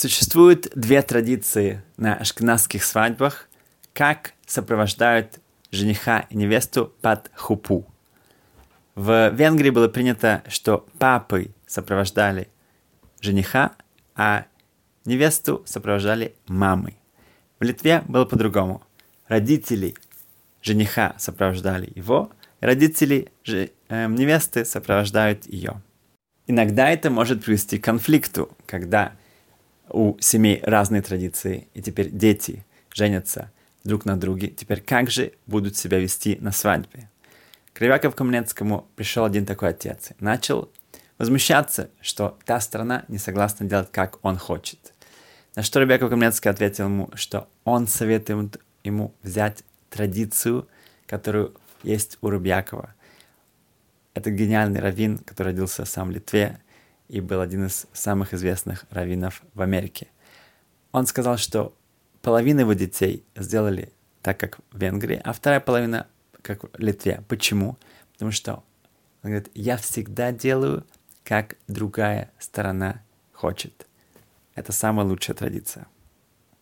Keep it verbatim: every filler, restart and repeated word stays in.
Существуют две традиции на ашкеназских свадьбах, как сопровождают жениха и невесту под хупу. В Венгрии было принято, что папы сопровождали жениха, а невесту сопровождали мамы. В Литве было по-другому. Родители жениха сопровождали его, родители же, э, невесты сопровождают ее. Иногда это может привести к конфликту, когда у семей разные традиции, и теперь дети женятся друг на друге. Теперь как же будут себя вести на свадьбе? К Ребяку Каменецкому пришел один такой отец и начал возмущаться, что та сторона не согласна делать, как он хочет. На что Ребяку Каменецкий ответил ему, что он советует ему взять традицию, которую есть у Ребякова. Это гениальный раввин, который родился сам в Литве и был один из самых известных раввинов в Америке. Он сказал, что половина его детей сделали так, как в Венгрии, а вторая половина как в Литве. Почему? Потому что он говорит, я всегда делаю, как другая сторона хочет. Это самая лучшая традиция.